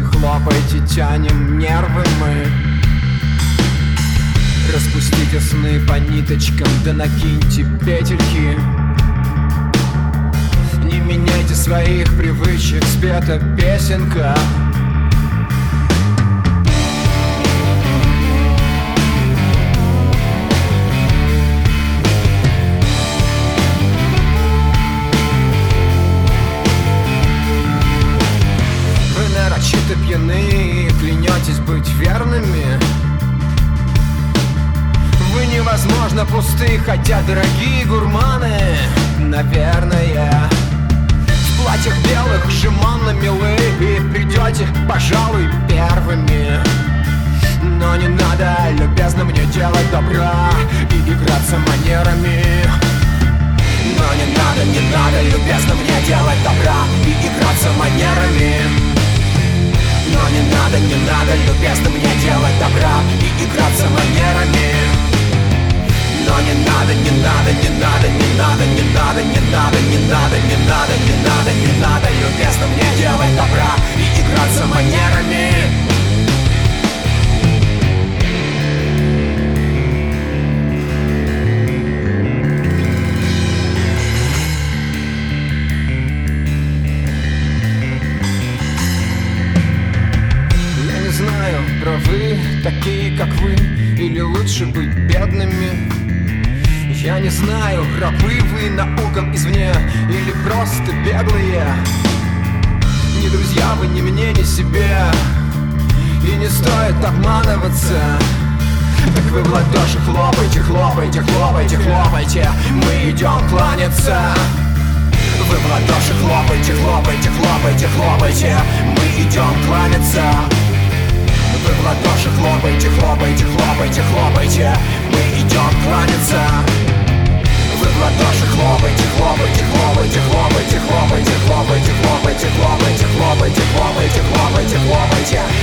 хлопайте, тянем нервы мы. Распустите сны по ниточкам, да накиньте петельки. Не меняйте своих привычек, спета песенка. Вы нарочито пьяны и клянетесь быть верными. Вы невозможно пусты, хотя дорогие гурманы, наверное, в платьях белых жеманно милы и придете, пожалуй, первыми. Но не надо, любезно, мне делать добра и играться манерами. Но не надо, любезно, мне делать добра и играться манерами. Но не надо, любезно, мне делать добра и играться манерами. Но не надо, любезно, мне делать добра и играться манерами. Я не знаю, правы такие, как вы, или лучше быть бедными. Я не знаю, рабы вы наукам извне или просто беглые. Не друзья вы ни мне, ни себе, и не стоит обманываться. Так вы в ладоши хлопайте, хлопайте, хлопайте, хлопайте, мы идем кланяться. Вы в ладоши хлопайте, хлопайте, хлопайте, хлопайте, мы идем кланяться. Вы в ладоши хлопайте, хлопайте, хлопайте, хлопайте, мы идем кланяться. Вы в ладоши хлопайте, хлопайте, хлопайте, хлопайте, хлопайте, хлопайте, хлопайте, хлопайте, хлопайте, хлопайте, хлопайте, хлопайте.